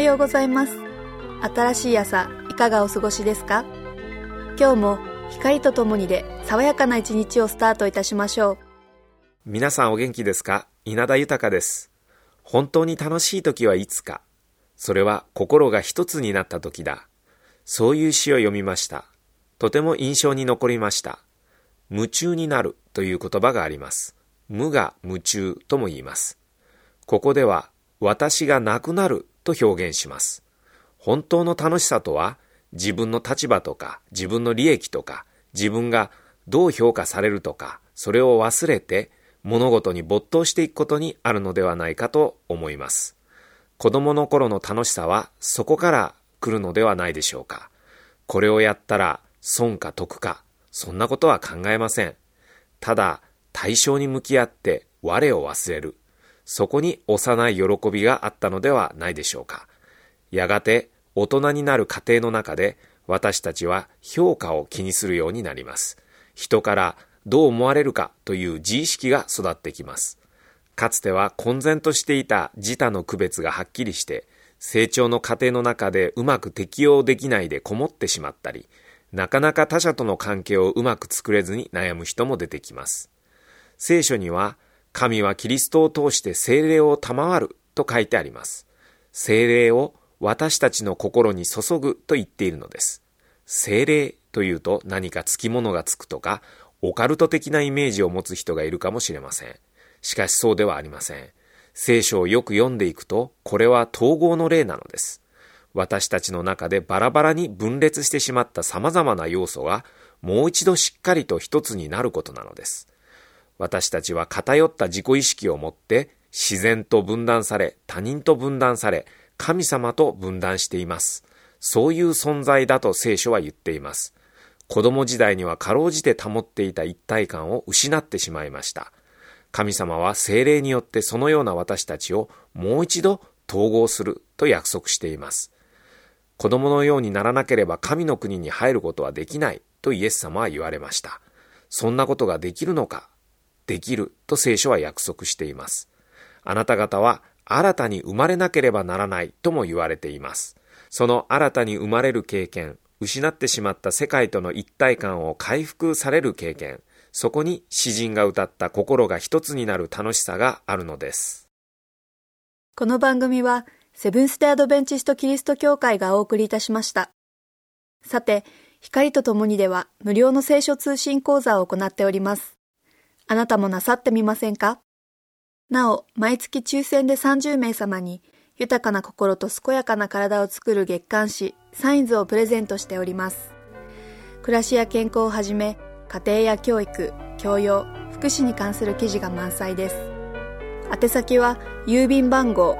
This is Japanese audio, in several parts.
ようございます。新しい朝、いかがお過ごしですか？今日も光とともにで爽やかな一日をスタートいたしましょう。 皆さんお元気ですか？稲田豊です。本当に楽しい時はいつか。それは心が一つになった時だ。そういう詩を読みました。とても印象に残りました。夢中になるという言葉があります。無が夢中とも言います。ここでは私がなくなると表現します。本当の楽しさとは自分の立場とか自分の利益とか自分がどう評価されるとかそれを忘れて物事に没頭していくことにあるのではないかと思います。子供の頃の楽しさはそこから来るのではないでしょうか。これをやったら損か得かそんなことは考えません。ただ対象に向き合って我を忘れる。そこに幼い喜びがあったのではないでしょうか。やがて大人になる過程の中で私たちは評価を気にするようになります。人からどう思われるかという自意識が育ってきます。かつては混然としていた自他の区別がはっきりして成長の過程の中でうまく適応できないでこもってしまったり、なかなか他者との関係をうまく作れずに悩む人も出てきます。聖書には神はキリストを通して聖霊を賜ると書いてあります。聖霊を私たちの心に注ぐと言っているのです。聖霊というと何かつきものがつくとかオカルト的なイメージを持つ人がいるかもしれません。しかしそうではありません。聖書をよく読んでいくとこれは統合の例なのです。私たちの中でバラバラに分裂してしまった様々な要素がもう一度しっかりと一つになることなのです。私たちは偏った自己意識を持って自然と分断され、他人と分断され、神様と分断しています。そういう存在だと聖書は言っています。子供時代にはかろうじて保っていた一体感を失ってしまいました。神様は聖霊によってそのような私たちをもう一度統合すると約束しています。子供のようにならなければ神の国に入ることはできないとイエス様は言われました。そんなことができるのか？できると聖書は約束しています。あなた方は新たに生まれなければならないとも言われています。その新たに生まれる経験、失ってしまった世界との一体感を回復される経験、そこに詩人が歌った心が一つになる楽しさがあるのです。 この番組はセブンス・デ・アドベンチスト・キリスト教会がお送りいたしました。さて、光とともにでは無料の聖書通信講座を行っております。あなたもなさってみませんか？なお、毎月抽選で30名様に豊かな心と健やかな体を作る月刊誌サインズをプレゼントしております。暮らしや健康をはじめ、家庭や教育、教養、福祉に関する記事が満載です。宛先は郵便番号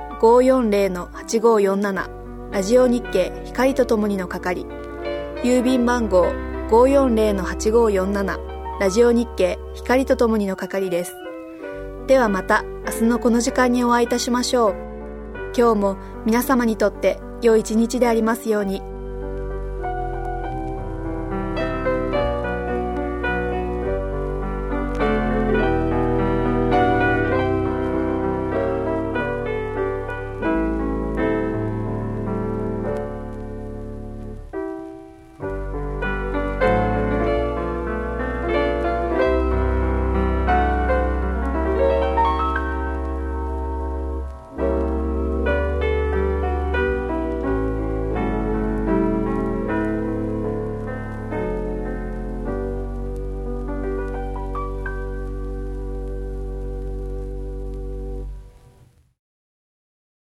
540-8547 ラジオ日経光とともにの係、郵便番号 540-8547 ラジオ日経光とともにの係です。ではまた明日のこの時間にお会いいたしましょう。今日も皆様にとって良い一日でありますように。